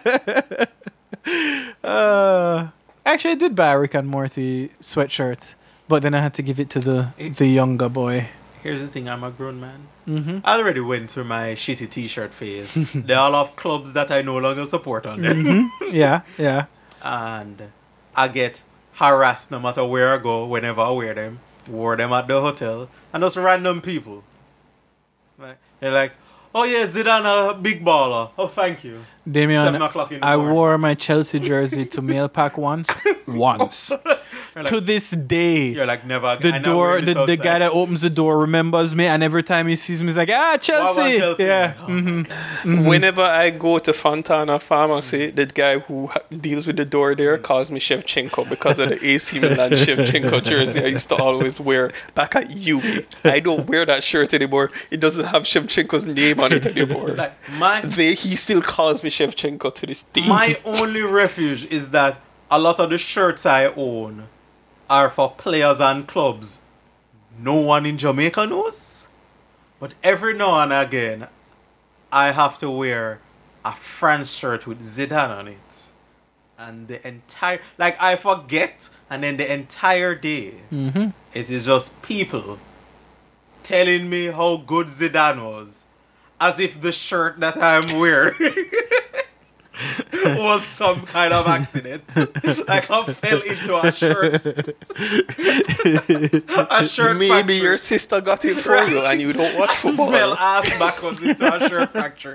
Actually, I did buy a Rick and Morty sweatshirt, but then I had to give it to the younger boy. Here's the thing, I'm a grown man. Mm-hmm. I already went through my shitty t-shirt phase. They all have clubs that I no longer support on there. Mm-hmm. Yeah. And I get harassed no matter where I go, whenever I wear them. Wore them at the hotel. And those random people. Like, they're like, oh yeah, Zidane a big baller. Oh, thank you. Damien, 7 o'clock in the I morning. wore my Chelsea jersey to mail pack once. You're like, To this day. you're like, never The I door, wear this the outside. guy that opens the door remembers me, and every time he sees me, he's like, Chelsea. Why Chelsea? Yeah. Oh, Mm-hmm. Whenever I go to Fontana Pharmacy, the guy who deals with the door there calls me Shevchenko because of the AC Milan Shevchenko jersey I used to always wear back at UB. I don't wear that shirt anymore. It doesn't have Shevchenko's name on it anymore. Like, He still calls me Shevchenko to this day. my only refuge is that a lot of the shirts I own are for players and clubs no one in Jamaica knows. But every now and again, I have to wear a France shirt with Zidane on it. And the entire... Like, I forget, and then the entire day, it is just people telling me how good Zidane was. As if the shirt that I'm wearing was some kind of accident. Like I fell into a shirt Maybe factory. your sister got it for you and you don't watch football. Fell ass backwards into a shirt factory.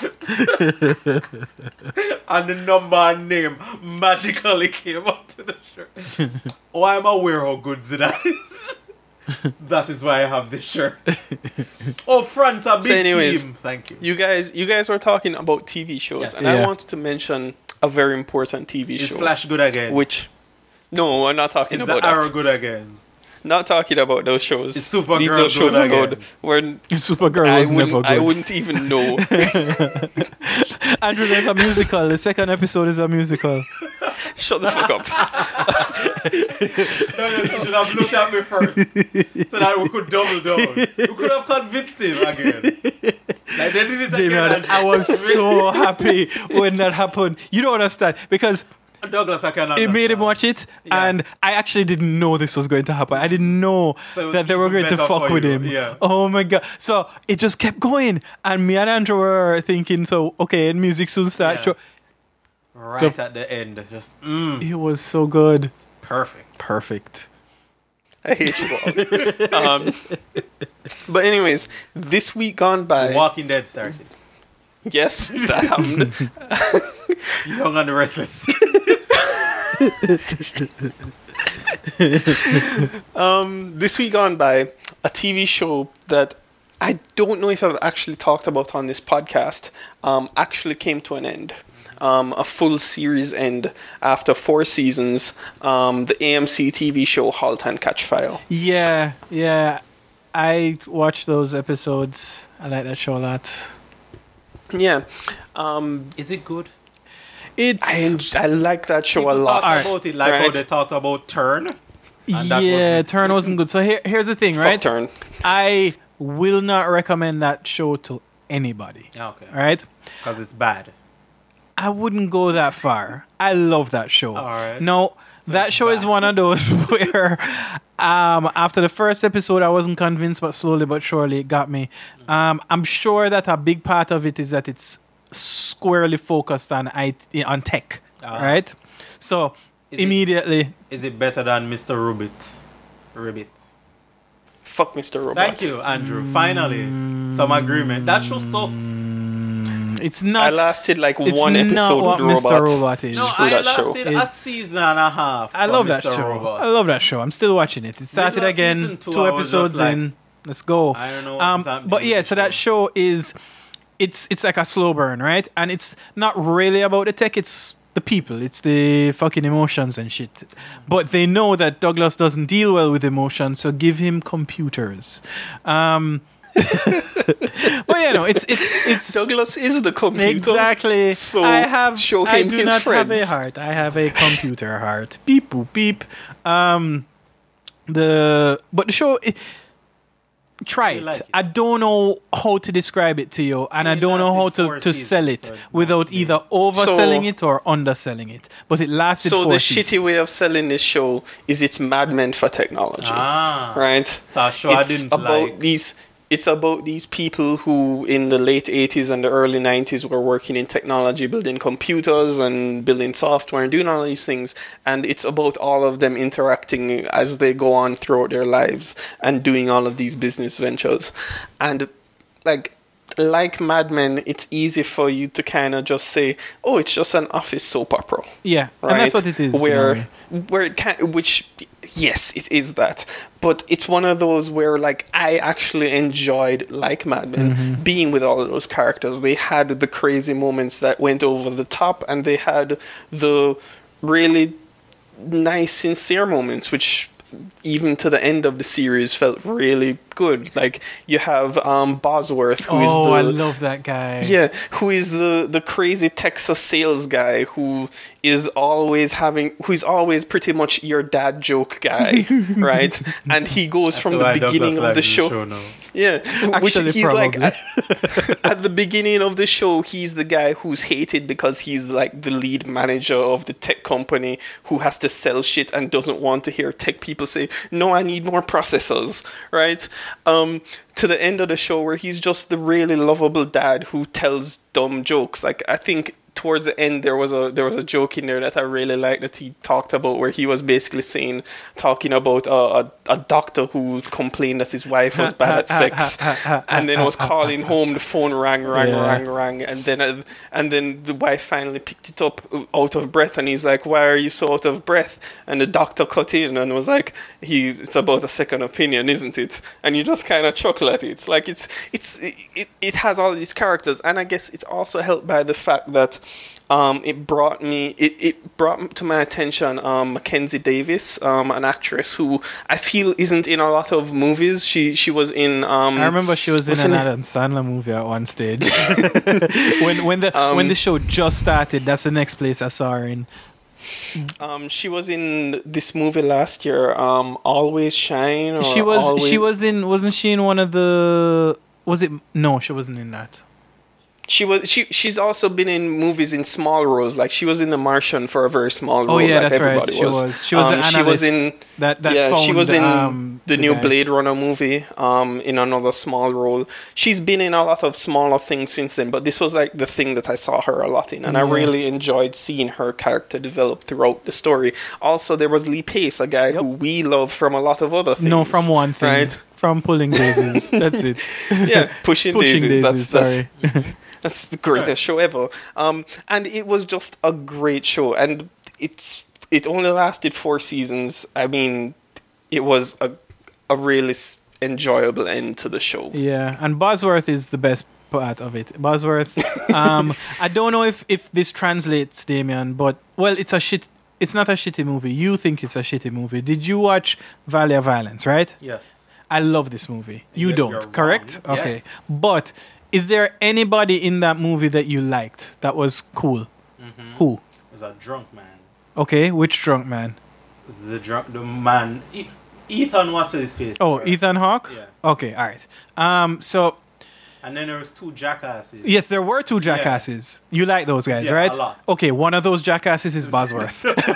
And the number and name magically came onto the shirt. Oh, I'm aware how good Zidane is. That is why I have this shirt. Oh, France, a big So anyways, team. Thank you. You guys were talking about TV shows, Yes. and Yeah. I wanted to mention a very important TV Is show. Flash good again? Which, no, we're not talking Is the about arrow that. good again? not talking about those shows. Is Supergirl Leave those shows good alone. again? Where Supergirl was never good. I wouldn't even know. Andrew, there's a musical. The second episode is a musical. Shut the fuck up. Douglas, you should have looked at me first so that we could double down. We could have convinced him again. Like they did it again. Damien, I was so happy when that happened. You don't understand because Douglas, I cannot. it made him watch it, Yeah. and I actually didn't know this was going to happen. I didn't know So it was that they were even going to better fuck for with you, him. yeah. Oh my god! So it just kept going, and me and Andrew were thinking, so okay, music soon start. Yeah. Show. Right at the end, just It was so good. perfect. Perfect. I hate you all. But anyways, this week gone by. Walking Dead started. Yes, that happened. Young and the Restless. This week gone by, a TV show that I don't know if I've actually talked about on this podcast actually came to an end. A full series end after 4 seasons. The AMC TV show *Halt and Catch Fire*. Yeah. I watched those episodes. I like that show a lot. Yeah, Is it good? It's I like that show a People lot. talked about it like how Right. they talked about Turn. and that yeah, wasn't- Turn wasn't good. So here's the thing, Fuck right? Turn. I will not recommend that show to anybody. Okay. Right? Because it's bad. I wouldn't go that far. I love that show. All right. No, that it's show is bad. one of those where after the first episode I wasn't convinced, but slowly but surely it got me. I'm sure that a big part of it is that it's squarely focused on on tech, right? So Is it- immediately Is it better than Mr. Ribbit? Fuck Mr. Robot. Thank you, Andrew. Finally, some agreement. That show sucks. it's I not. lasted like It's one not episode what with Mr. Robot. Robot is. No, Screw I that show. lasted a It's- season and a half. I for love that Mr. show. Robot. I love that show. I'm still watching it. It started Middle of again. season 2, 2 I was just episodes like, in. Let's go. I don't know what's happening But with yeah, this so that show is it's like a slow burn, right? And it's not really about the tech. It's the people. It's the fucking emotions and shit. But they know that Douglas doesn't deal well with emotions, so give him computers. But yeah, no, it's Douglas is the computer. exactly. So I show I him do his not friends. have a heart. I have a computer heart. Beep boop beep. But the show. Try You it. like it. I don't know how to describe it to you, and I It don't know how lasted 4 to sell it seasons, so without mostly. either overselling it or underselling it. But it lasted. So 4 the seasons. shitty way of selling this show is it's Mad Men for technology, right? So a show I It's didn't about like. these. It's about these people who, in the late 80s and the early 90s, were working in technology, building computers and building software and doing all these things. And it's about all of them interacting as they go on throughout their lives and doing all of these business ventures. And like Mad Men, it's easy for you to kind of just say, "Oh, it's just an office soap opera." Yeah, Right? and that's what it is. in a way. Where it can, which yes, it is that, but it's one of those where like I actually enjoyed, like Mad Men, being with all of those characters. They had the crazy moments that went over the top, and they had the really nice, sincere moments, which even to the end of the series felt really good. Like you have Bosworth, who is Oh, the I love that guy. yeah, who is the crazy Texas sales guy who is always who's always pretty much your dad joke guy, right? And he goes from the beginning of the show. Now. Yeah, which Actually, he's like probably. at the beginning of the show, he's the guy who's hated because he's like the lead manager of the tech company who has to sell shit and doesn't want to hear tech people say, "No, I need more processors," right? To the end of the show where he's just the really lovable dad who tells dumb jokes. Like I think towards the end there was a joke in there that I really liked that he talked about where he was basically talking about a doctor who complained that his wife was bad at sex and then was calling home, the phone rang, and then the wife finally picked it up out of breath and he's like, "Why are you so out of breath?" And the doctor cut in and was like, "It's about a second opinion, isn't it?" And you just kind of chuckle at it. It's like it has all these characters, and I guess it's also helped by the fact that it brought to my attention Mackenzie Davis, an actress who I feel isn't in a lot of movies. She was in. I remember she was in an Adam Sandler movie at one stage. when the show just started, that's the next place I saw her in. She was in this movie last year, Always Shine. Or she was in. Wasn't she in one of the? Was it? No, she wasn't in that. She's also been in movies in small roles. Like she was in The Martian for a very small role. Oh yeah, like that's right. everybody She was an analyst. She was in found, she was in the new guy. Blade Runner movie. In another small role. She's been in a lot of smaller things since then, but this was like the thing that I saw her a lot in, and I really enjoyed seeing her character develop throughout the story. Also, there was Lee Pace, a guy who we love from a lot of other things. No, from one thing. Right? From Pulling Daisies. That's it. Yeah, Pushing Daisies. Sorry. That's the greatest show ever. And it was just a great show. And it only lasted 4 seasons. I mean, it was a really enjoyable end to the show. Yeah, and Bosworth is the best part of it. Bosworth. I don't know if this translates, Damien, but, well, it's not a shitty movie. You think it's a shitty movie. Did you watch Valley of Violence, right? Yes. I love this movie. You You're don't, correct? wrong. Okay. Yes. But is there anybody in that movie that you liked that was cool? Mm-hmm. Who? It was a drunk man. Okay, which drunk man? The man. Ethan, what's his face? Oh, Right. Ethan Hawke? Yeah. Okay, all right. So, And then there was 2 jackasses. yes, there were 2 jackasses. You like those guys, Yeah, right? a lot. Okay, one of those jackasses is Bosworth.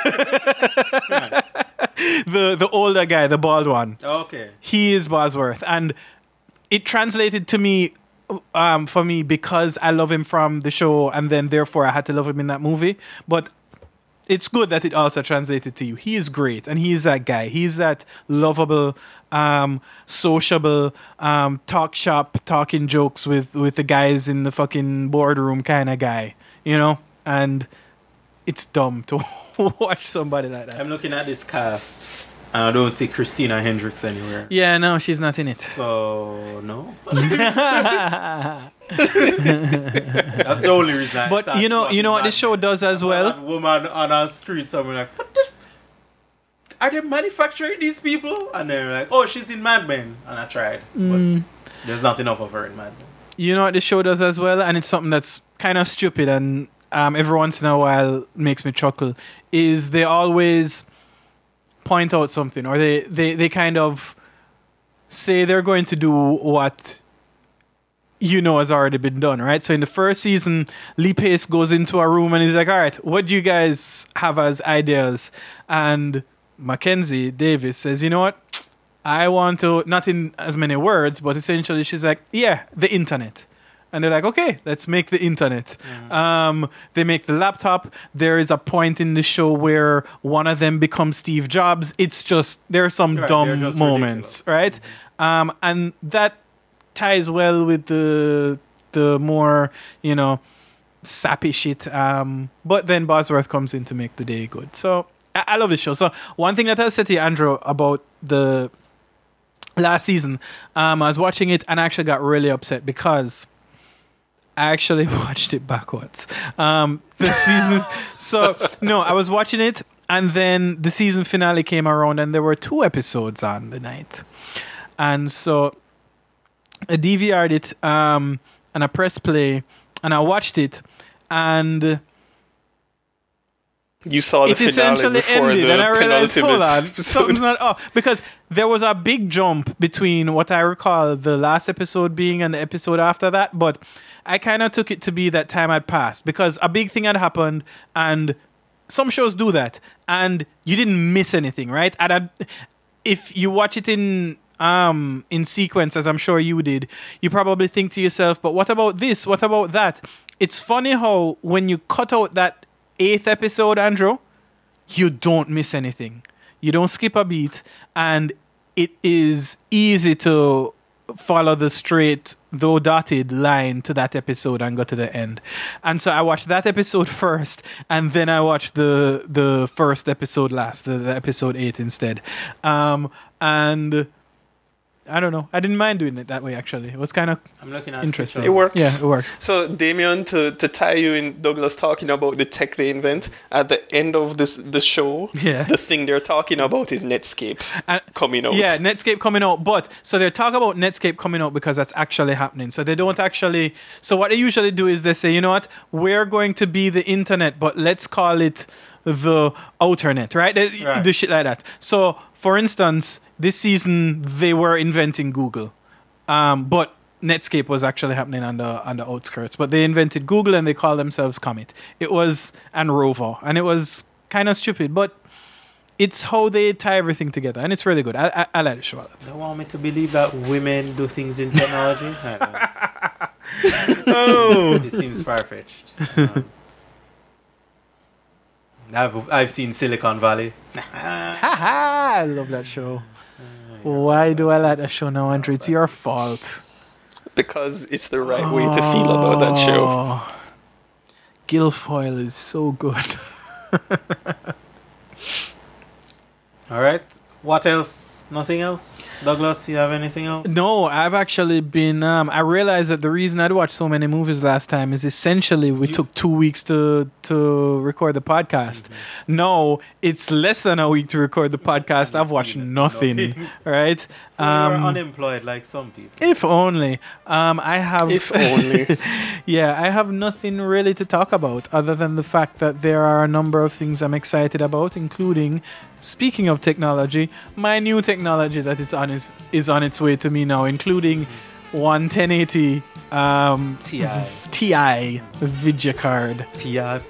the older guy, the bald one. Okay. He is Bosworth, and it translated to me for me because I love him from the show, and then therefore I had to love him in that movie. But it's good that it also translated to you. He is great, and he is that guy. He's that lovable, sociable, talk shop, talking jokes with the guys in the fucking boardroom kind of guy, you know. And it's dumb to watch somebody like that. I'm looking at this cast, and I don't see Christina Hendricks anywhere. Yeah, no, she's not in it. So, no. That's the only reason. I But started you know watching what Mad this show Men. does as I saw well? that woman on our street, somewhere like, what the? Are they manufacturing these people? And they're like, oh, she's in Mad Men. And I tried. But there's not enough of her in Mad Men. You know what this show does as well, and it's something that's kind of stupid and every once in a while makes me chuckle, is they always point out something, or they kind of say they're going to do what you know has already been done, right? So in the first season, Lee Pace goes into a room and he's like, all right, what do you guys have as ideas? And Mackenzie Davis says, you know what? I want to, not in as many words, but essentially she's like, yeah, the internet. And they're like, okay, let's make the internet. They make the laptop. There is a point in the show where one of them becomes Steve Jobs. It's just, there are some Right, dumb they're just moments, ridiculous. right? And that ties well with the more, you know, sappy shit. But then Bosworth comes in to make the day good. So I love this show. So one thing that I said to you, Andrew, about the last season, I was watching it and I actually got really upset because I actually watched it backwards. The season, so no, I was watching it, and then the season finale came around, and there were 2 episodes on the night, and so I DVR'd it, and I pressed play, and I watched it, and You saw the it finale essentially before ended, the and I realized, hold penultimate on, episode. something's not off. Because there was a big jump between what I recall the last episode being and the episode after that, but I kind of took it to be that time had passed because a big thing had happened, and some shows do that, and you didn't miss anything, right? And if you watch it in sequence, as I'm sure you did, you probably think to yourself, but what about this? What about that? It's funny how when you cut out that 8th episode, Andrew, you don't miss anything. You don't skip a beat, and it is easy to follow the straight, though dotted line to that episode and go to the end. And so I watched that episode first, and then I watched the first episode last, the episode 8 instead. And I don't know. I didn't mind doing it that way, actually. It was kind of I'm looking at interesting. It works. Yeah, it works. So, Damien, to tie you in, Douglas talking about the tech they invent, at the end of the show, Yeah. the thing they're talking about is Netscape coming out. Yeah, Netscape coming out. But, so they talk about Netscape coming out because that's actually happening. So they don't actually, so what they usually do is they say, you know what, we're going to be the internet, but let's call it the outer net, right? The shit like that. So, for instance, this season they were inventing Google, but Netscape was actually happening on the outskirts. But they invented Google and they call themselves Comet. It was and Rover, and it was kind of stupid, but it's how they tie everything together, and it's really good. I like the show. They want me to believe that women do things in technology. It seems far-fetched. I've seen Silicon Valley. I love that show. Why do I like that show now, Andrew? It's your fault. Because it's the right way to feel about that show. Guilfoyle is so good. All right. What else? Nothing else? Douglas, you have anything else? No, I've actually been... I realized that the reason I'd watched so many movies last time is essentially we took 2 weeks to record the podcast. Mm-hmm. No, it's less than a week to record the podcast. I've watched nothing. Right? You're unemployed like some people. If only. I have... If only. Yeah, I have nothing really to talk about other than the fact that there are a number of things I'm excited about, including, speaking of technology, my new technology that is on its way to me now, including 1080 TI video card. TIP.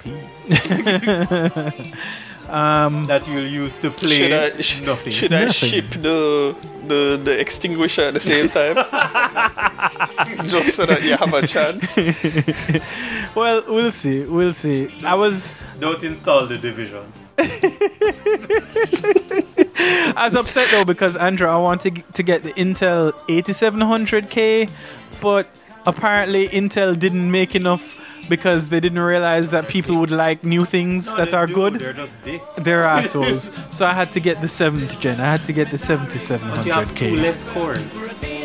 That you'll use to play nothing. Should I ship the extinguisher at the same time? Just so that you have a chance. Well, we'll see. Don't install the Division. I was upset though because Andrew, I wanted to get the Intel 8700K, but apparently Intel didn't make enough because they didn't realize that people would like new things that are good. They're just dicks. They're assholes. So I had to get the 7th gen. I had to get the 7700K. But you have 2 less cores.